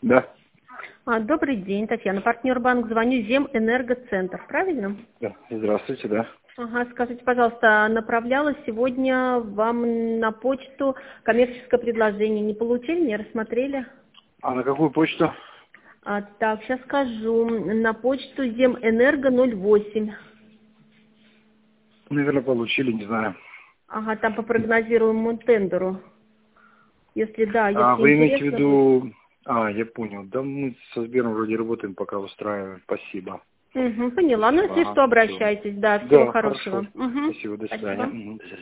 Да. Добрый день, Татьяна, партнер банк, звоню Земэнергоцентр, правильно? Да. Здравствуйте, да. Ага, скажите, пожалуйста, направляла сегодня вам на почту коммерческое предложение, не получили, не рассмотрели? А на какую почту? Так, сейчас скажу, на почту Земэнерго 08. Наверное, получили, не знаю. Ага, там по прогнозируемому тендеру. Если да, если Вы имеете в интересно... виду... Я понял. Да, мы со Сбером вроде работаем, пока устраиваем. Спасибо. Поняла. Ну, если что, Всё. обращайтесь. Да, всего Да, хорошего. хорошо. Спасибо, до свидания. Спасибо. До свидания.